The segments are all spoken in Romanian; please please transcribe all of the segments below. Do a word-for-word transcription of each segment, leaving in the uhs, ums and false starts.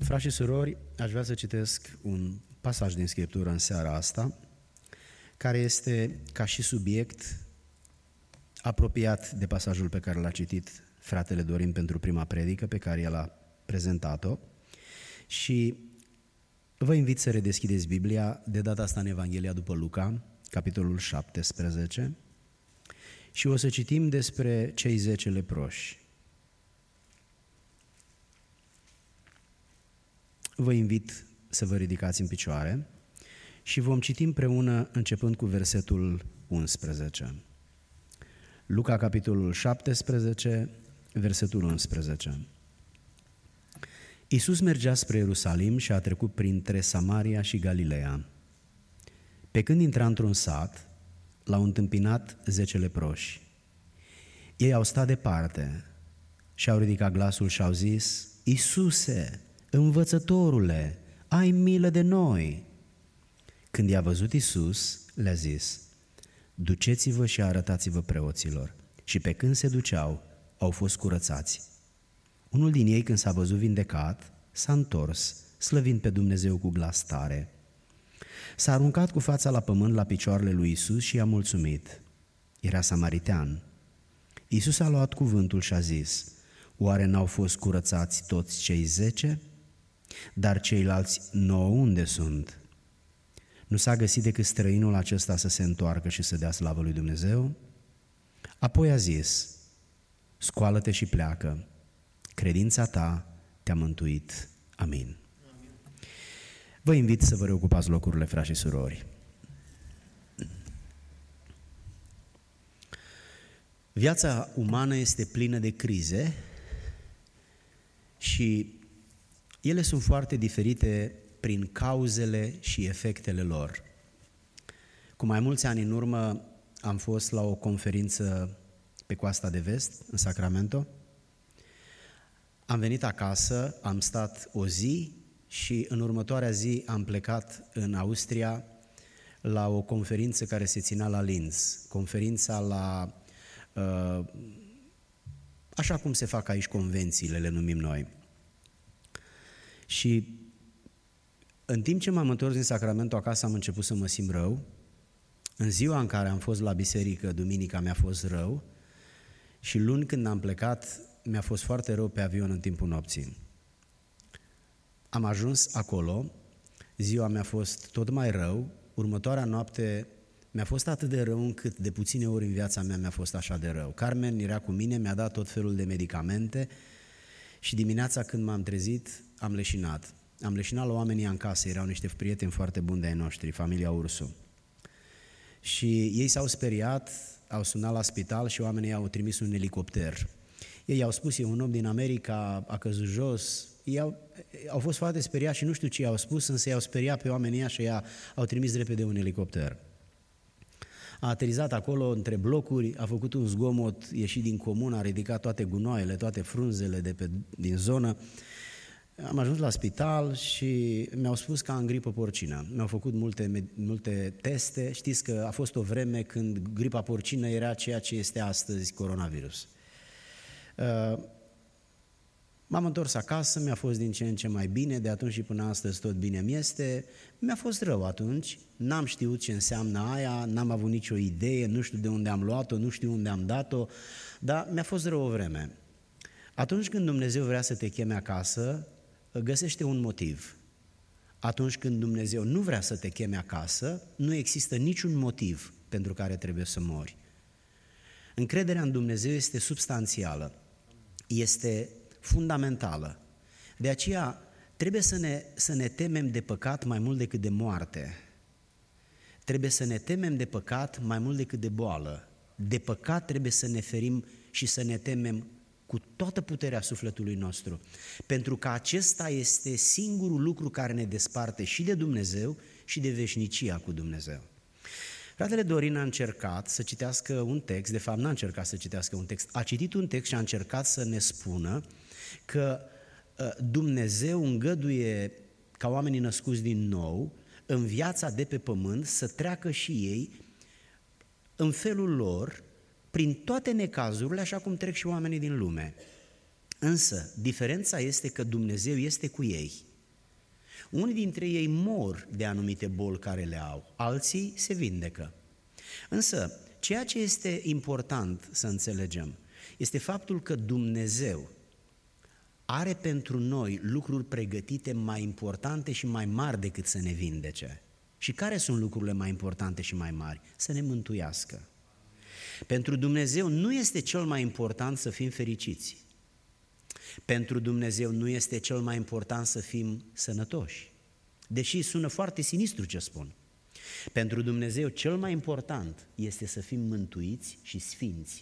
Frați și surori, aș vrea să citesc un pasaj din Scriptură în seara asta, care este ca și subiect apropiat de pasajul pe care l-a citit fratele Dorin pentru prima predică pe care el a prezentat-o, și vă invit să redeschideți Biblia, de data asta în Evanghelia după Luca, capitolul șaptesprezece, și o să citim despre cei zece leproși. Vă invit să vă ridicați în picioare și vom citi împreună începând cu versetul unsprezece. Luca, capitolul șaptesprezece, versetul unsprezece. Iisus mergea spre Ierusalim și a trecut printre Samaria și Galileea. Pe când intra într-un sat, l-au întâmpinat zece leproși. Ei au stat departe și au ridicat glasul și au zis: Iisuse, învățătorule, ai milă de noi! Când i-a văzut Iisus, le-a zis: duceți-vă și arătați-vă preoților. Și pe când se duceau, au fost curățați. Unul din ei, când s-a văzut vindecat, s-a întors, slăvind pe Dumnezeu cu glas tare. S-a aruncat cu fața la pământ la picioarele lui Iisus și i-a mulțumit. Era samaritean. Iisus a luat cuvântul și a zis: oare n-au fost curățați toți cei zece? Dar ceilalți nouă unde sunt? Nu s-a găsit decât străinul acesta să se întoarcă și să dea slavă lui Dumnezeu? Apoi a zis: scoală-te și pleacă, credința ta te-a mântuit. Amin. Amin. Vă invit să vă reocupați locurile, frați și surori. Viața umană este plină de crize și ele sunt foarte diferite prin cauzele și efectele lor. Cu mai mulți ani în urmă am fost la o conferință pe Coasta de Vest, în Sacramento. Am venit acasă, am stat o zi și în următoarea zi am plecat în Austria la o conferință care se ținea la Linz. Conferința la, uh, așa cum se fac aici convențiile, le numim noi. Și în timp ce m-am întors din Sacramento acasă, am început să mă simt rău. În ziua în care am fost la biserică, duminica, mi-a fost rău. Și luni, când am plecat, mi-a fost foarte rău pe avion în timpul nopții. Am ajuns acolo, ziua mi-a fost tot mai rău, următoarea noapte mi-a fost atât de rău încât de puține ori în viața mea mi-a fost așa de rău. Carmen era cu mine, mi-a dat tot felul de medicamente și dimineața când m-am trezit, am leșinat. Am leșinat la oamenii în casă, erau niște prieteni foarte buni de ai noștri, familia Ursu. Și ei s-au speriat, au sunat la spital și oamenii au trimis un elicopter. Ei au spus: e un om din America, a căzut jos. Ei au, au fost foarte speriați și nu știu ce i-au spus, însă i-au speriat pe oamenii ăia și i au trimis repede un elicopter. A aterizat acolo între blocuri, a făcut un zgomot ieșit din comun, a ridicat toate gunoaiele, toate frunzele de pe, din zonă. Am ajuns la spital și mi-au spus că am gripă porcină. Mi-au făcut multe, multe teste. Știți că a fost o vreme când gripa porcină era ceea ce este astăzi coronavirus. M-am întors acasă, mi-a fost din ce în ce mai bine, de atunci și până astăzi tot bine mi este. Mi-a fost rău atunci, n-am știut ce înseamnă aia, n-am avut nicio idee, nu știu de unde am luat-o, nu știu unde am dat-o, dar mi-a fost rău o vreme. Atunci când Dumnezeu vrea să te cheme acasă, găsește un motiv. Atunci când Dumnezeu nu vrea să te cheme acasă, nu există niciun motiv pentru care trebuie să mori. Încrederea în Dumnezeu este substanțială, este fundamentală. De aceea trebuie să ne, să ne temem de păcat mai mult decât de moarte. Trebuie să ne temem de păcat mai mult decât de boală. De păcat trebuie să ne ferim și să ne temem cu toată puterea sufletului nostru, pentru că acesta este singurul lucru care ne desparte și de Dumnezeu și de veșnicia cu Dumnezeu. Fratele Dorin a încercat să citească un text, de fapt n-a încercat să citească un text, a citit un text și a încercat să ne spună că Dumnezeu îngăduie ca oamenii născuți din nou în viața de pe pământ să treacă și ei în felul lor prin toate necazurile, așa cum trec și oamenii din lume. Însă, diferența este că Dumnezeu este cu ei. Unii dintre ei mor de anumite boli care le au, alții se vindecă. Însă, ceea ce este important să înțelegem este faptul că Dumnezeu are pentru noi lucruri pregătite mai importante și mai mari decât să ne vindece. Și care sunt lucrurile mai importante și mai mari? Să ne mântuiască. Pentru Dumnezeu nu este cel mai important să fim fericiți. Pentru Dumnezeu nu este cel mai important să fim sănătoși. Deși sună foarte sinistru ce spun. Pentru Dumnezeu cel mai important este să fim mântuiți și sfinți.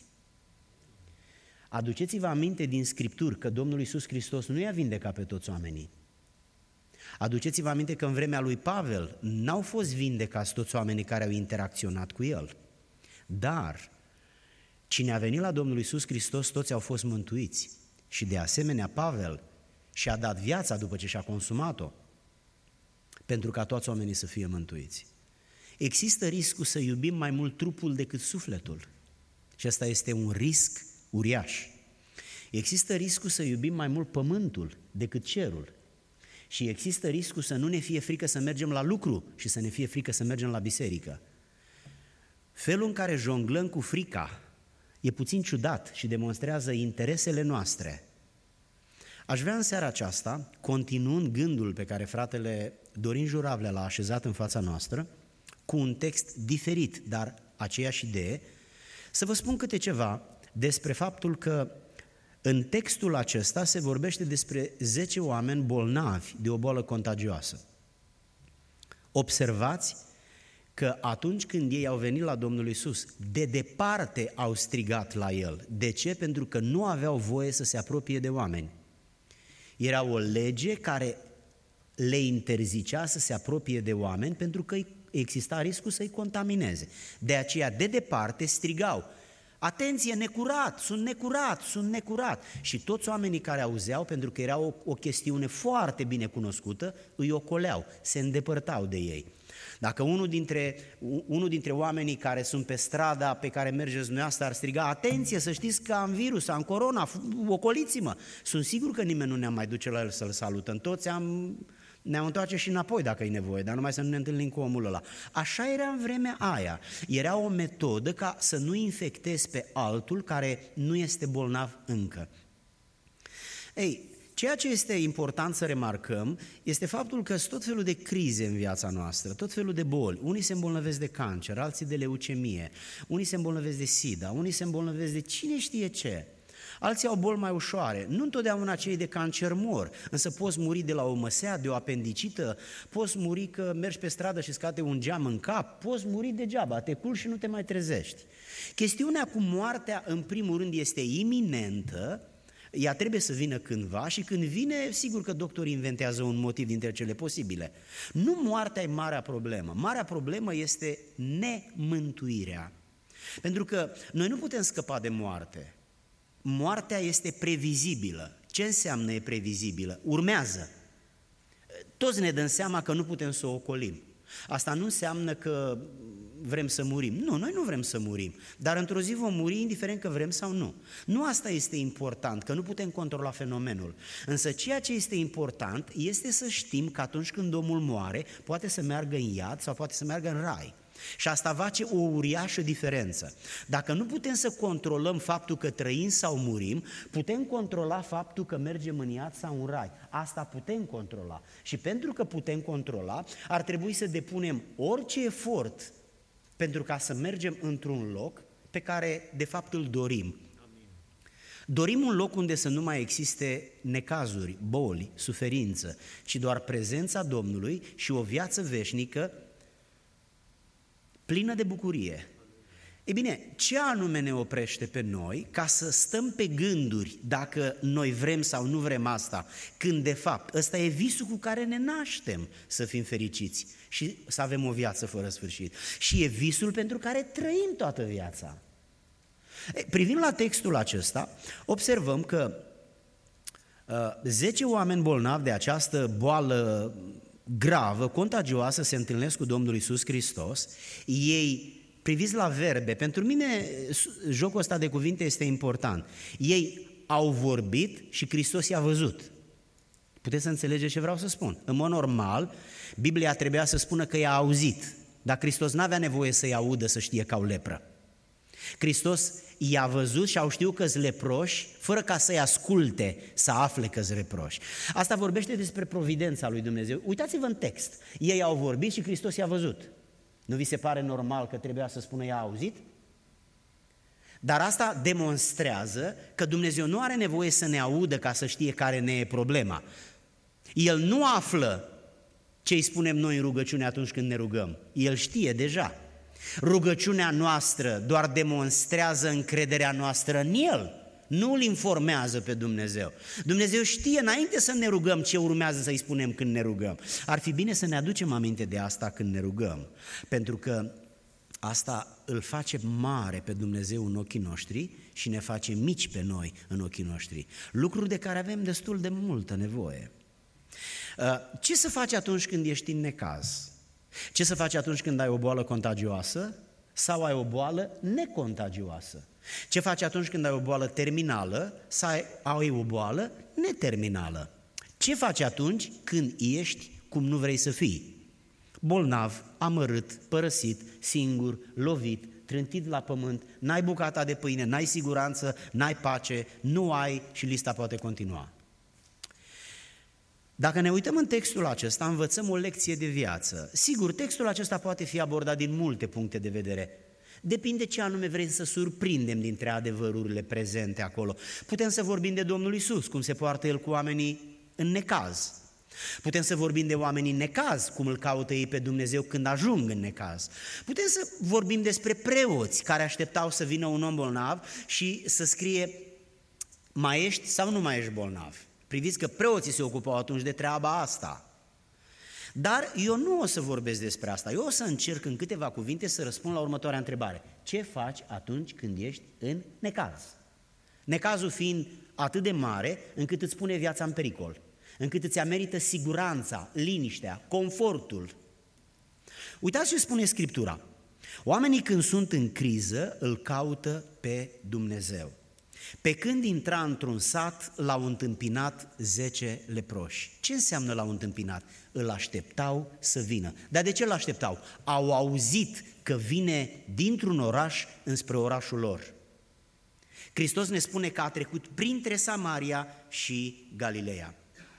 Aduceți-vă aminte din Scripturi că Domnul Iisus Hristos nu i-a vindecat pe toți oamenii. Aduceți-vă aminte că în vremea lui Pavel n-au fost vindecați toți oamenii care au interacționat cu el. Dar cine a venit la Domnul Iisus Hristos, toți au fost mântuiți. Și de asemenea Pavel și-a dat viața după ce și-a consumat-o, pentru ca toți oamenii să fie mântuiți. Există riscul să iubim mai mult trupul decât sufletul. Și ăsta este un risc uriaș. Există riscul să iubim mai mult pământul decât cerul. Și există riscul să nu ne fie frică să mergem la lucru și să ne fie frică să mergem la biserică. Felul în care jonglăm cu frica e puțin ciudat și demonstrează interesele noastre. Aș vrea în seara aceasta, continuând gândul pe care fratele Dorin Juravelea l-a așezat în fața noastră, cu un text diferit, dar aceeași idee, să vă spun câte ceva despre faptul că în textul acesta se vorbește despre zece oameni bolnavi de o boală contagioasă. Observați că atunci când ei au venit la Domnul Iisus, de departe au strigat la El. De ce? Pentru că nu aveau voie să se apropie de oameni. Era o lege care le interzicea să se apropie de oameni pentru că exista riscul să-i contamineze. De aceea, de departe, strigau: atenție, necurat, sunt necurat, sunt necurat. Și toți oamenii care auzeau, pentru că era o, o chestiune foarte bine cunoscută, îi ocoleau, se îndepărtau de ei. Dacă unul dintre, unul dintre oamenii care sunt pe strada pe care mergeți dumneavoastră ar striga: atenție, să știți că am virus, am corona, ocoliți-mă, sunt sigur că nimeni nu ne-am mai duce la el să-l salutăm, toți am... ne-am întoarce și înapoi dacă e nevoie, dar numai să nu ne întâlnim cu omul ăla. Așa era în vremea aia. Era o metodă ca să nu infectezi pe altul care nu este bolnav încă. Ei, ceea ce este important să remarcăm este faptul că sunt tot felul de crize în viața noastră, tot felul de boli. Unii se îmbolnăvesc de cancer, alții de leucemie, unii se îmbolnăvesc de sida, unii se îmbolnăvesc de cine știe ce. Alții au boli mai ușoare. Nu întotdeauna cei de cancer mor, însă poți muri de la o măsea, de o apendicită, poți muri că mergi pe stradă și scade un geam în cap, poți muri degeaba, te culci și nu te mai trezești. Chestiunea cu moartea, în primul rând, este iminentă, ea trebuie să vină cândva și când vine, sigur că doctorii inventează un motiv dintre cele posibile. Nu moartea e marea problemă, marea problemă este nemântuirea. Pentru că noi nu putem scăpa de moarte. Moartea este previzibilă. Ce înseamnă e previzibilă? Urmează. Toți ne dăm seama că nu putem să o ocolim. Asta nu înseamnă că vrem să murim. Nu, noi nu vrem să murim, dar într-o zi vom muri indiferent că vrem sau nu. Nu asta este important, că nu putem controla fenomenul. Însă ceea ce este important este să știm că atunci când omul moare, poate să meargă în iad sau poate să meargă în rai. Și asta face o uriașă diferență. Dacă nu putem să controlăm faptul că trăim sau murim, putem controla faptul că mergem în iad sau în rai. Asta putem controla. Și pentru că putem controla, ar trebui să depunem orice efort pentru ca să mergem într-un loc pe care de fapt îl dorim. Amin. Dorim un loc unde să nu mai existe necazuri, boli, suferință, ci doar prezența Domnului și o viață veșnică plină de bucurie. Ei bine, ce anume ne oprește pe noi ca să stăm pe gânduri dacă noi vrem sau nu vrem asta, când de fapt ăsta e visul cu care ne naștem să fim fericiți și să avem o viață fără sfârșit. Și e visul pentru care trăim toată viața. Privind la textul acesta, observăm că uh, zece oameni bolnavi de această boală gravă, contagioasă, se întâlnesc cu Domnul Iisus Hristos. Ei, priviți la verbe, pentru mine jocul ăsta de cuvinte este important. Ei au vorbit și Hristos i-a văzut. Puteți să înțelegeți ce vreau să spun. În mod normal, Biblia trebuia să spună că i-a auzit, dar Hristos n-avea nevoie să-i audă să știe că au lepră. Hristos i-a văzut și au știut că-s leproși, fără ca să-i asculte, să afle că-s leproși. Asta vorbește despre providența lui Dumnezeu. Uitați-vă în text. Ei au vorbit și Hristos i-a văzut. Nu vi se pare normal că trebuia să spună i-a auzit? Dar asta demonstrează că Dumnezeu nu are nevoie să ne audă ca să știe care ne e problema. El nu află ce îi spunem noi în rugăciune atunci când ne rugăm. El știe deja. Rugăciunea noastră doar demonstrează încrederea noastră în El, nu îl informează pe Dumnezeu. Dumnezeu știe înainte să ne rugăm ce urmează să-i spunem când ne rugăm. Ar fi bine să ne aducem aminte de asta când ne rugăm, pentru că asta îl face mare pe Dumnezeu în ochii noștri și ne face mici pe noi în ochii noștri. Lucruri de care avem destul de multă nevoie. Ce să faci atunci când ești în necaz? Ce să faci atunci când ai o boală contagioasă sau ai o boală necontagioasă? Ce faci atunci când ai o boală terminală sau ai o boală neterminală? Ce faci atunci când ești cum nu vrei să fii? Bolnav, amărât, părăsit, singur, lovit, trântit la pământ, n-ai bucata de pâine, n-ai siguranță, n-ai pace, nu ai și lista poate continua. Dacă ne uităm în textul acesta, învățăm o lecție de viață. Sigur, textul acesta poate fi abordat din multe puncte de vedere. Depinde ce anume vrem să surprindem dintre adevărurile prezente acolo. Putem să vorbim de Domnul Iisus, cum se poartă El cu oamenii în necaz. Putem să vorbim de oamenii în necaz, cum îl caută ei pe Dumnezeu când ajung în necaz. Putem să vorbim despre preoți care așteptau să vină un om bolnav și să scrie: mai ești sau nu mai ești bolnav? Priviți că preoții se ocupau atunci de treaba asta. Dar eu nu o să vorbesc despre asta. Eu o să încerc în câteva cuvinte să răspund la următoarea întrebare. Ce faci atunci când ești în necaz? Necazul fiind atât de mare încât îți pune viața în pericol, încât îți amerită siguranța, liniștea, confortul. Uitați ce spune Scriptura. Oamenii când sunt în criză îl caută pe Dumnezeu. Pe când intra într-un sat, l-au întâmpinat zece leproși. Ce înseamnă l-au întâmpinat? Îl așteptau să vină. Dar de ce îl așteptau? Au auzit că vine dintr-un oraș înspre orașul lor. Hristos ne spune că a trecut printre Samaria și Galileea.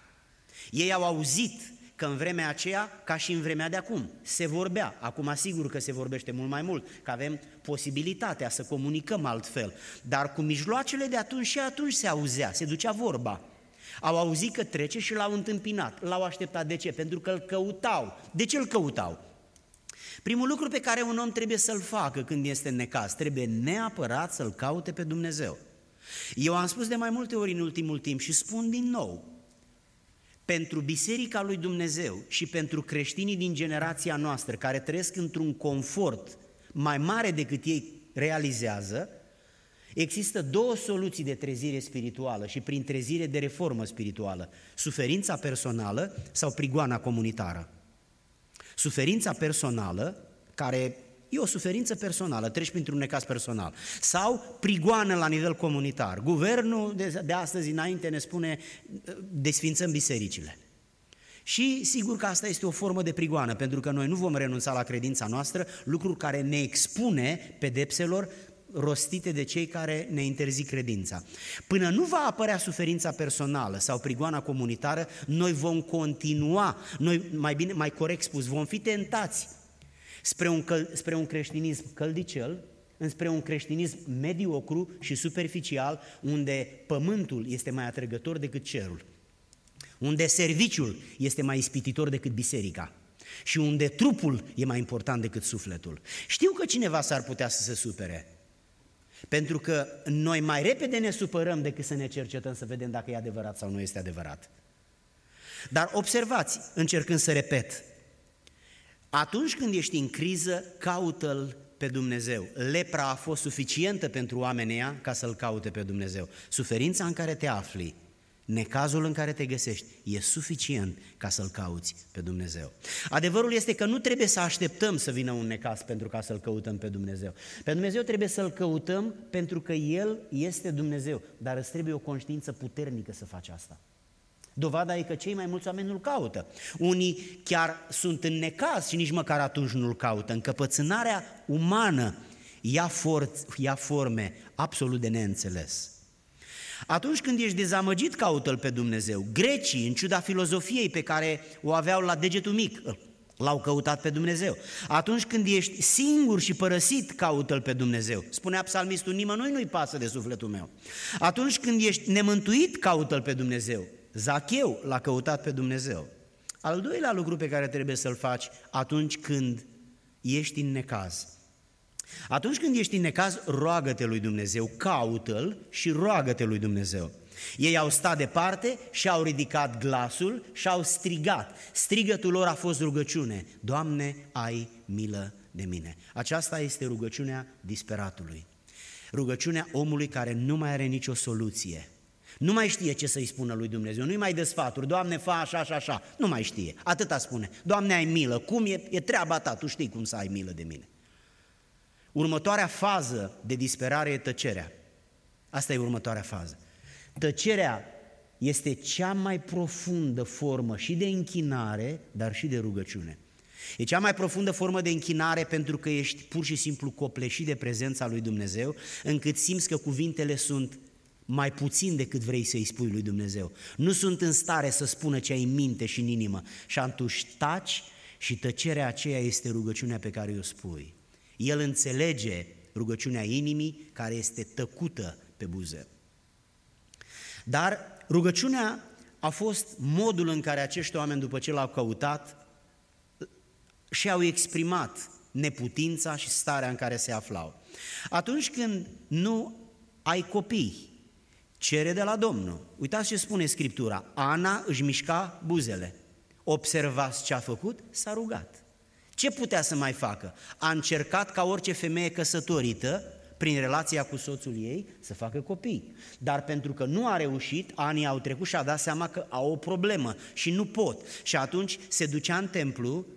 Ei au auzit că în vremea aceea, ca și în vremea de acum, se vorbea. Acum asigur că se vorbește mult mai mult, că avem posibilitatea să comunicăm altfel. Dar cu mijloacele de atunci și atunci se auzea, se ducea vorba. Au auzit că trece și l-au întâmpinat, l-au așteptat. De ce? Pentru că îl căutau. De ce îl căutau? Primul lucru pe care un om trebuie să-l facă când este în necaz, trebuie neapărat să-l caute pe Dumnezeu. Eu am spus de mai multe ori în ultimul timp și spun din nou, pentru Biserica lui Dumnezeu și pentru creștinii din generația noastră care trăiesc într-un confort mai mare decât ei realizează, există două soluții de trezire spirituală și prin trezire de reformă spirituală: suferința personală sau prigoana comunitară. Suferința personală, care e o suferință personală, treci printr-un necaz personal, sau prigoană la nivel comunitar. Guvernul de, de astăzi înainte ne spune: desfințăm bisericile. Și sigur că asta este o formă de prigoană, pentru că noi nu vom renunța la credința noastră, lucru care ne expune pedepselor rostite de cei care ne interzic credința. Până nu va apărea suferința personală sau prigoana comunitară, noi vom continua, noi, mai bine, mai corect spus, vom fi tentați spre un, căl, spre un creștinism căldicel, înspre un creștinism mediocru și superficial, unde pământul este mai atrăgător decât cerul, unde serviciul este mai ispititor decât biserica și unde trupul e mai important decât sufletul. Știu că cineva s-ar putea să se supere, pentru că noi mai repede ne supărăm decât să ne cercetăm să vedem dacă e adevărat sau nu este adevărat. Dar observați, încercând să repet, atunci când ești în criză, caută-L pe Dumnezeu. Lepra a fost suficientă pentru oamenii ăia ca să-L caute pe Dumnezeu. Suferința în care te afli, necazul în care te găsești, e suficient ca să-L cauți pe Dumnezeu. Adevărul este că nu trebuie să așteptăm să vină un necaz pentru ca să-L căutăm pe Dumnezeu. Pe Dumnezeu trebuie să-L căutăm pentru că El este Dumnezeu, dar îți trebuie o conștiință puternică să faci asta. Dovada e că cei mai mulți oameni nu-L caută. Unii chiar sunt în necaz și nici măcar atunci nu-L caută. Încăpățânarea umană ia, for- ia forme absolut de neînțeles. Atunci când ești dezamăgit, caută-L pe Dumnezeu. Grecii, în ciuda filozofiei pe care o aveau la degetul mic, L-au căutat pe Dumnezeu. Atunci când ești singur și părăsit, caută-L pe Dumnezeu. Spunea psalmistul, nimănui nu-i pasă de sufletul meu. Atunci când ești nemântuit, caută-L pe Dumnezeu. Zacheu l-a căutat pe Dumnezeu. Al doilea lucru pe care trebuie să-l faci atunci când ești în necaz. Atunci când ești în necaz, roagă-te lui Dumnezeu, caută-L și roagă-te lui Dumnezeu. Ei au stat departe și au ridicat glasul și au strigat. Strigătul lor a fost rugăciune. Doamne, ai milă de mine. Aceasta este rugăciunea disperatului. Rugăciunea omului care nu mai are nicio soluție. Nu mai știe ce să-i spună lui Dumnezeu, nu-i mai dă sfaturi, Doamne, fă așa și așa, nu mai știe. Atâta spune, Doamne, ai milă, cum e, e treaba ta, tu știi cum să ai milă de mine. Următoarea fază de disperare e tăcerea. Asta e următoarea fază. Tăcerea este cea mai profundă formă și de închinare, dar și de rugăciune. E cea mai profundă formă de închinare pentru că ești pur și simplu copleșit de prezența lui Dumnezeu, încât simți că cuvintele sunt mai puțin decât vrei să-i spui lui Dumnezeu. Nu sunt în stare să spună ce ai în minte și în inimă și atunci taci și tăcerea aceea este rugăciunea pe care o spui. El înțelege rugăciunea inimii care este tăcută pe buze. Dar rugăciunea a fost modul în care acești oameni, după ce l-au căutat, și-au exprimat neputința și starea în care se aflau. Atunci când nu ai copii, cere de la Domnul. Uitați ce spune Scriptura. Ana își mișca buzele. Observați ce a făcut? S-a rugat. Ce putea să mai facă? A încercat ca orice femeie căsătorită, prin relația cu soțul ei, să facă copii. Dar pentru că nu a reușit, anii au trecut și a dat seama că au o problemă și nu pot. Și atunci se ducea în templu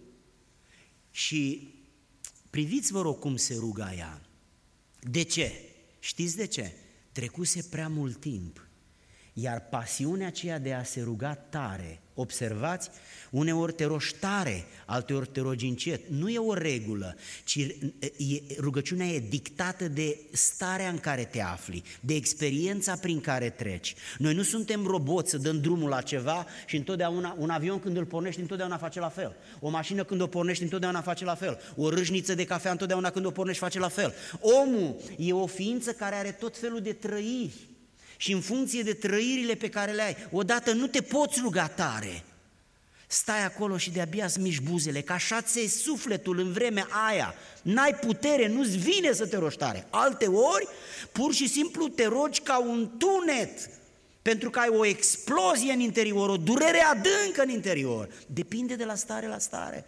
și priviți, vă rog, cum se ruga ea. De ce? Știți de ce? Trecuse prea mult timp, iar pasiunea aceea de a se ruga tare, observați, uneori te rogi tare, alteori te rogi încet, nu e o regulă, ci e, rugăciunea e dictată de starea în care te afli, de experiența prin care treci. Noi nu suntem roboți să dăm drumul la ceva și întotdeauna, un avion când îl pornești întotdeauna face la fel, o mașină când o pornești întotdeauna face la fel, o râșniță de cafea întotdeauna când o pornești face la fel. Omul e o ființă care are tot felul de trăiri. Și în funcție de trăirile pe care le ai, odată nu te poți ruga tare. Stai acolo și de-abia îți miști buzele, că așa ți-e sufletul în vremea aia. N-ai putere, nu-ți vine să te rogi tare. Alte ori, pur și simplu te rogi ca un tunet, pentru că ai o explozie în interior, o durere adâncă în interior. Depinde de la stare la stare.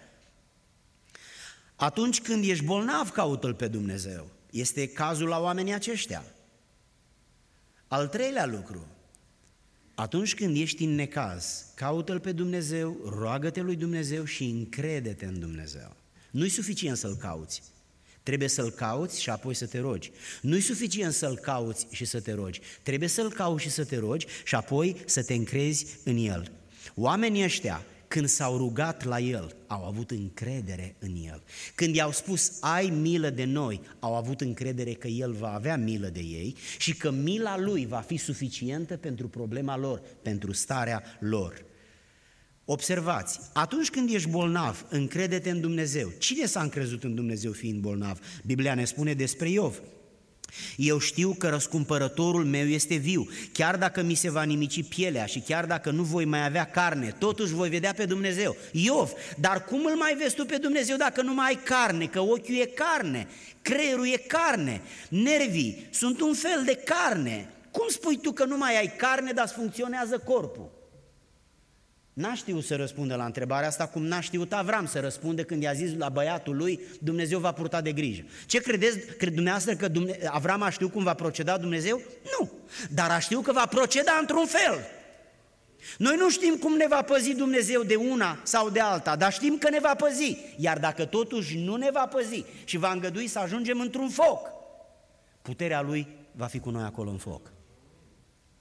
Atunci când ești bolnav, caută-L pe Dumnezeu. Este cazul la oamenii aceștia. Al treilea lucru, atunci când ești în necaz, caută-L pe Dumnezeu, roagă-te lui Dumnezeu și încrede-te în Dumnezeu. Nu-i suficient să-L cauți, trebuie să-L cauți și apoi să te rogi. Nu-i suficient să-L cauți și să te rogi, trebuie să-L cauți și să te rogi și apoi să te încrezi în El. Oamenii ăștia, când s-au rugat la El, au avut încredere în El. Când i-au spus, ai milă de noi, au avut încredere că El va avea milă de ei și că mila Lui va fi suficientă pentru problema lor, pentru starea lor. Observați, atunci când ești bolnav, încrede-te în Dumnezeu. Cine s-a încrezut în Dumnezeu fiind bolnav? Biblia ne spune despre Iov. Eu știu că răscumpărătorul meu este viu, chiar dacă mi se va nimici pielea și chiar dacă nu voi mai avea carne, totuși voi vedea pe Dumnezeu. Iov, dar cum îl mai vezi tu pe Dumnezeu dacă nu mai ai carne? Că ochiul e carne, creierul e carne, nervii sunt un fel de carne. Cum spui tu că nu mai ai carne, dar îți funcționează corpul? N-a știut să răspundă la întrebarea asta, cum n-a știut Avram să răspunde când i-a zis la băiatul lui, Dumnezeu va purta de grijă. Ce credeți, cred dumneavoastră că Dumne- Avram a știut cum va proceda Dumnezeu? Nu, dar a știut că va proceda într-un fel. Noi nu știm cum ne va păzi Dumnezeu de una sau de alta, dar știm că ne va păzi. Iar dacă totuși nu ne va păzi și va îngădui să ajungem într-un foc, puterea Lui va fi cu noi acolo în foc.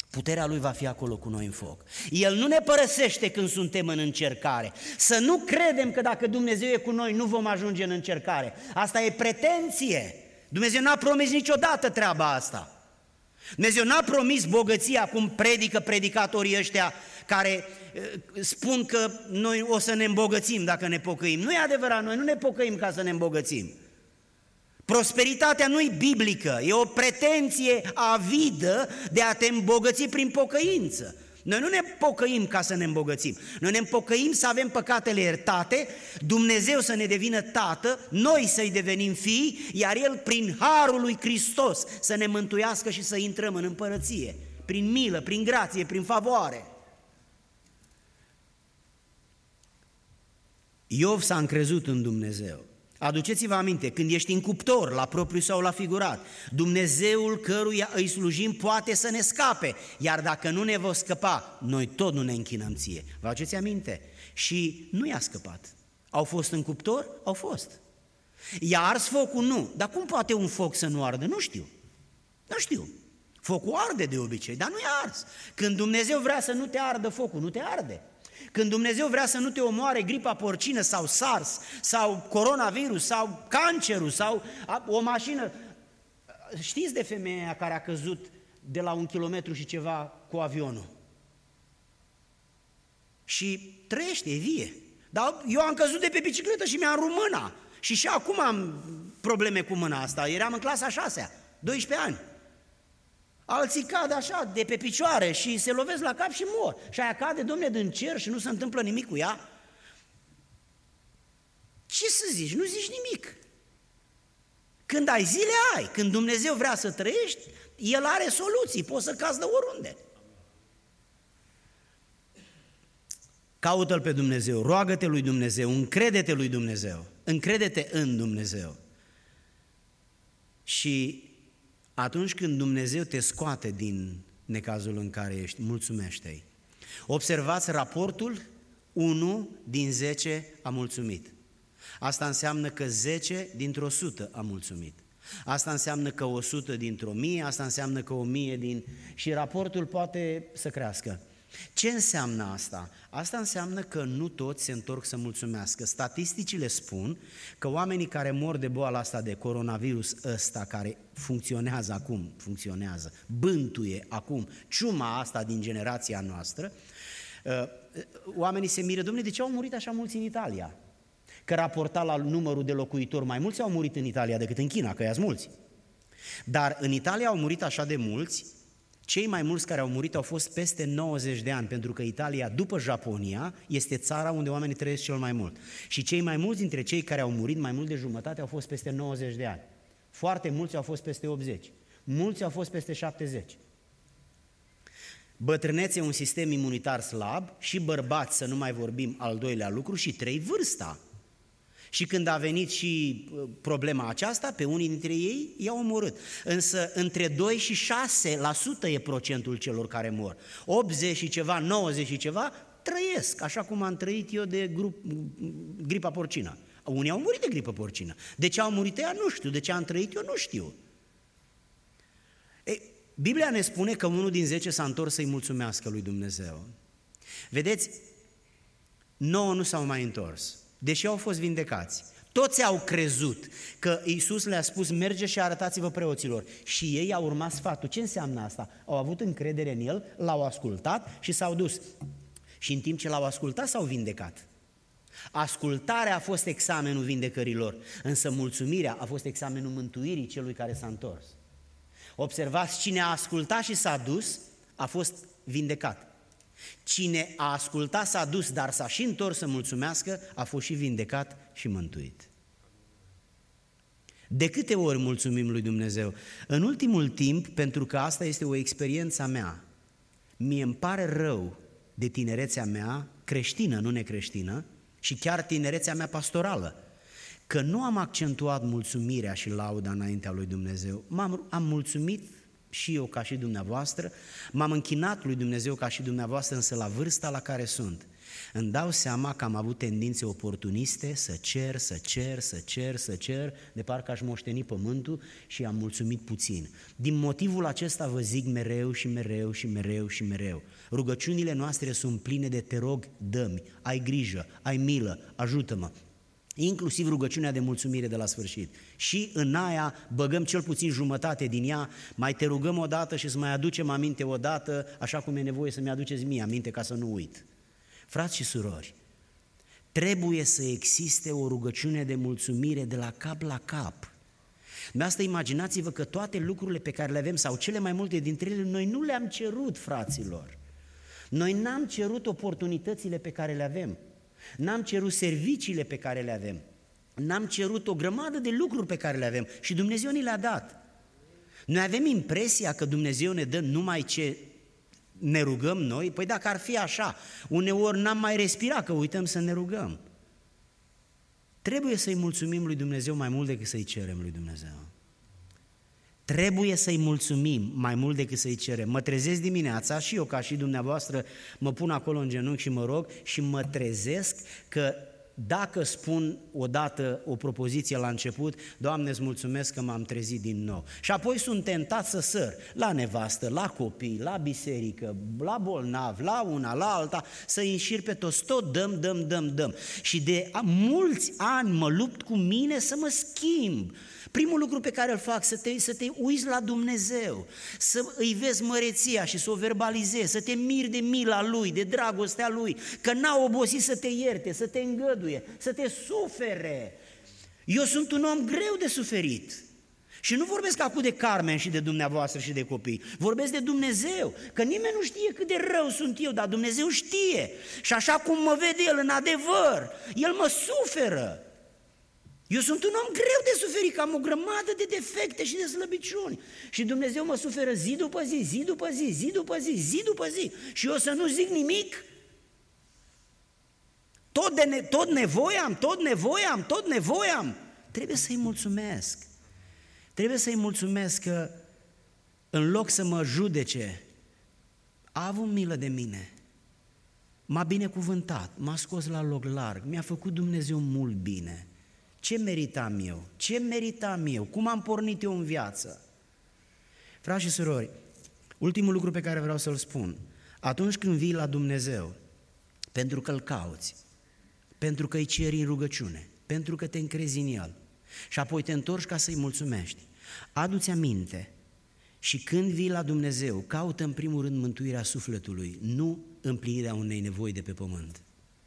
Puterea Lui va fi acolo cu noi în foc. El nu ne părăsește când suntem în încercare. Să nu credem că dacă Dumnezeu e cu noi, nu vom ajunge în încercare. Asta e pretenție. Dumnezeu n-a promis niciodată treaba asta. Dumnezeu n-a promis bogăția, cum predică predicatorii ăștia care spun că noi o să ne îmbogățim dacă ne pocăim. Nu e adevărat, noi nu ne pocăim ca să ne îmbogățim. Prosperitatea nu-i biblică, e o pretenție avidă de a te îmbogăți prin pocăință. Noi nu ne pocăim ca să ne îmbogățim, noi ne pocăim să avem păcatele iertate, Dumnezeu să ne devină tată, noi să-i devenim fii, iar El prin harul lui Hristos să ne mântuiască și să intrăm în împărăție, prin milă, prin grație, prin favoare. Iov s-a încrezut în Dumnezeu. Aduceți-vă aminte, când ești în cuptor, la propriu sau la figurat, Dumnezeul căruia îi slujim poate să ne scape, iar dacă nu ne va scăpa, noi tot nu ne închinăm ție. Vă aduceți aminte? Și nu i-a scăpat. Au fost în cuptor? Au fost. I-a ars focul? Nu. Dar cum poate un foc să nu ardă? Nu știu. Nu știu. Focul arde de obicei, dar nu i-a ars. Când Dumnezeu vrea să nu te ardă focul, nu te arde. Când Dumnezeu vrea să nu te omoare gripa porcină sau SARS sau coronavirus sau cancerul sau o mașină, știți de femeia care a căzut de la un kilometru și ceva cu avionul și trăiește, e vie, dar eu am căzut de pe bicicletă și mi-am rupt mâna și și acum am probleme cu mâna asta, eram în clasa a șasea, doisprezece ani. Alții cad așa, de pe picioare și se lovesc la cap și mor. Și aia cade, Dom'le, din cer și nu se întâmplă nimic cu ea. Ce să zici? Nu zici nimic. Când ai zile, ai. Când Dumnezeu vrea să trăiești, El are soluții, poți să cazi de oriunde. Caută-L pe Dumnezeu, roagă-te lui Dumnezeu, încrede-te lui Dumnezeu, încrede-te în Dumnezeu. Și atunci când Dumnezeu te scoate din necazul în care ești, mulțumește-i. Observați raportul, unu din zece a mulțumit. Asta înseamnă că zece dintr-o sută a mulțumit. Asta înseamnă că o sută dintr-o mie, asta înseamnă că o mie din... Și raportul poate să crească. Ce înseamnă asta? Asta înseamnă că nu toți se întorc să mulțumească. Statisticile spun că oamenii care mor de boala asta de coronavirus ăsta, care funcționează acum, funcționează, bântuie acum, ciuma asta din generația noastră, oamenii se miră, Dom'le, de ce au murit așa mulți în Italia? Că raportat la numărul de locuitori, mai mulți au murit în Italia decât în China, că i-ați mulți. Dar în Italia au murit așa de mulți. Cei mai mulți care au murit au fost peste nouăzeci de ani, pentru că Italia, după Japonia, este țara unde oamenii trăiesc cel mai mult. Și cei mai mulți dintre cei care au murit, mai mult de jumătate, au fost peste nouăzeci de ani. Foarte mulți au fost peste optzeci. Mulți au fost peste șaptezeci. Bătrânețe, un sistem imunitar slab, și bărbați, să nu mai vorbim al doilea lucru, și trei, vârsta. Și când a venit și problema aceasta, pe unii dintre ei i-au omorât. Însă între doi și șase la sută e procentul celor care mor. optzeci și ceva, nouăzeci și ceva trăiesc, așa cum am trăit eu de grup, gripa porcină. Unii au murit de gripă porcină. De ce au murit ea? Nu știu. De ce am trăit eu? Nu știu. Ei, Biblia ne spune că unul din zece s-a întors să-i mulțumească lui Dumnezeu. Vedeți, nouă nu s-au mai întors, deși au fost vindecați. Toți au crezut că Iisus le-a spus, merge și arătați-vă preoților. Și ei au urmat sfatul. Ce înseamnă asta? Au avut încredere în El, l-au ascultat și s-au dus. Și în timp ce l-au ascultat, s-au vindecat. Ascultarea a fost examenul vindecărilor, însă mulțumirea a fost examenul mântuirii celui care s-a întors. Observați, cine a ascultat și s-a dus, a fost vindecat. Cine a ascultat s-a dus, dar s-a și întors să mulțumească, a fost și vindecat și mântuit. De câte ori mulțumim lui Dumnezeu? În ultimul timp, pentru că asta este o experiență a mea, mie îmi pare rău de tinerețea mea, creștină, nu necreștină, și chiar tinerețea mea pastorală, că nu am accentuat mulțumirea și lauda înaintea lui Dumnezeu. M-am, am mulțumit și eu ca și dumneavoastră, m-am închinat lui Dumnezeu ca și dumneavoastră, însă la vârsta la care sunt. îmi dau seama că am avut tendințe oportuniste să cer, să cer, să cer, să cer, de parcă aș moșteni pământul și am mulțumit puțin. Din motivul acesta vă zic mereu și mereu și mereu și mereu. Rugăciunile noastre sunt pline de te rog, dă-mi, ai grijă, ai milă, ajută-mă. Inclusiv rugăciunea de mulțumire de la sfârșit. Și în aia băgăm cel puțin jumătate din ea, mai te rugăm o dată și să mai aducem aminte o dată, așa cum e nevoie să-mi aduceți mie aminte ca să nu uit. Frați și surori, trebuie să existe o rugăciune de mulțumire de la cap la cap. De asta imaginați-vă că toate lucrurile pe care le avem, sau cele mai multe dintre ele, noi nu le-am cerut, fraților. Noi n-am cerut oportunitățile pe care le avem. N-am cerut serviciile pe care le avem, n-am cerut o grămadă de lucruri pe care le avem și Dumnezeu ni le-a dat. Noi avem impresia că Dumnezeu ne dă numai ce ne rugăm noi, păi dacă ar fi așa, uneori n-am mai respirat că uităm să ne rugăm. Trebuie să-i mulțumim lui Dumnezeu mai mult decât să-i cerem lui Dumnezeu. Trebuie să-i mulțumim mai mult decât să-i cerem. Mă trezesc dimineața și eu ca și dumneavoastră mă pun acolo în genunchi și mă rog și mă trezesc că dacă spun odată o propoziție la început, Doamne, îți mulțumesc că m-am trezit din nou. Și apoi sunt tentat să săr la nevastă, la copii, la biserică, la bolnav, la una, la alta, să-i înșir pe toți, tot dăm, dăm, dăm, dăm. Și de mulți ani mă lupt cu mine să mă schimb. Primul lucru pe care îl fac, să te, să te uiți la Dumnezeu, să îi vezi măreția și să o verbalizezi, să te miri de mila Lui, de dragostea Lui, că n-a obosit să te ierte, să te îngăduie, să te sufere. Eu sunt un om greu de suferit și nu vorbesc acum de Carmen și de dumneavoastră și de copii, vorbesc de Dumnezeu, că nimeni nu știe cât de rău sunt eu, dar Dumnezeu știe și așa cum mă vede El în adevăr, El mă suferă. Eu sunt un om greu de suferit, că am o grămadă de defecte și de slăbiciuni. Și Dumnezeu mă suferă zi după zi, zi după zi, zi după zi, zi după zi. Și eu să nu zic nimic? Tot, de ne- tot nevoie am, tot nevoie am, tot nevoie am. Trebuie să-i mulțumesc. Trebuie să-i mulțumesc că în loc să mă judece, a avut milă de mine. M-a binecuvântat, m-a scos la loc larg, mi-a făcut Dumnezeu mult bine. Ce meritam eu? Ce meritam eu? Cum am pornit eu în viață? Frați și surori, ultimul lucru pe care vreau să-l spun, atunci când vii la Dumnezeu, pentru că îl cauți, pentru că îi ceri în rugăciune, pentru că te încrezi în El și apoi te întorci ca să-i mulțumești, adu-ți aminte și când vii la Dumnezeu, caută în primul rând mântuirea sufletului, nu împlinirea unei nevoi de pe pământ.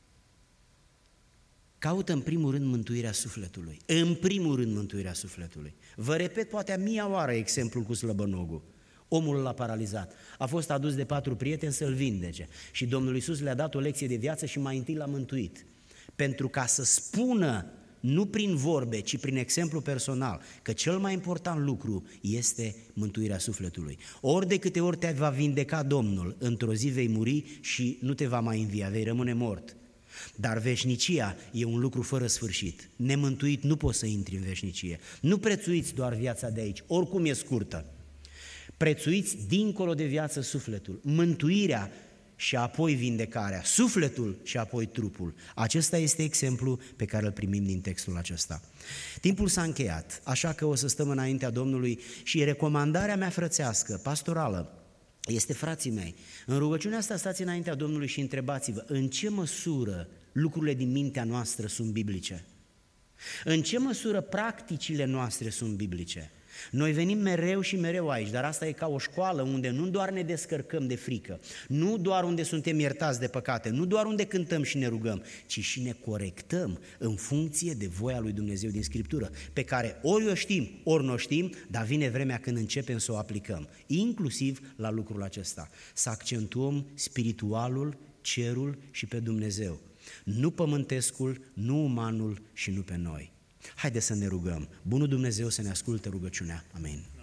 Caută în primul rând mântuirea sufletului, în primul rând mântuirea sufletului. Vă repet poate a mia oară exemplul cu slăbănogul. Omul l-a paralizat, a fost adus de patru prieteni să-l vindece și Domnul Iisus le-a dat o lecție de viață și mai întâi l-a mântuit. Pentru ca să spună, nu prin vorbe, ci prin exemplu personal, că cel mai important lucru este mântuirea sufletului. Ori de câte ori te va vindeca Domnul, într-o zi vei muri și nu te va mai învia, vei rămâne mort. Dar veșnicia e un lucru fără sfârșit. Nemântuit nu poți să intri în veșnicie. Nu prețuiți doar viața de aici, oricum e scurtă. Prețuiți dincolo de viață sufletul, mântuirea și apoi vindecarea, sufletul și apoi trupul. Acesta este exemplu pe care îl primim din textul acesta. Timpul s-a încheiat, așa că o să stăm înaintea Domnului și recomandarea mea frățească, pastorală, este, frații mei, în rugăciunea asta stați înaintea Domnului și întrebați-vă în ce măsură lucrurile din mintea noastră sunt biblice, în ce măsură practicile noastre sunt biblice. Noi venim mereu și mereu aici, dar asta e ca o școală unde nu doar ne descărcăm de frică, nu doar unde suntem iertați de păcate, nu doar unde cântăm și ne rugăm, ci și ne corectăm în funcție de voia lui Dumnezeu din Scriptură, pe care ori o știm, ori nu o știm, dar vine vremea când începem să o aplicăm, inclusiv la lucrul acesta, să accentuăm spiritualul, cerul și pe Dumnezeu, nu pământescul, nu umanul și nu pe noi. Haideți să ne rugăm. Bunul Dumnezeu să ne asculte rugăciunea. Amin.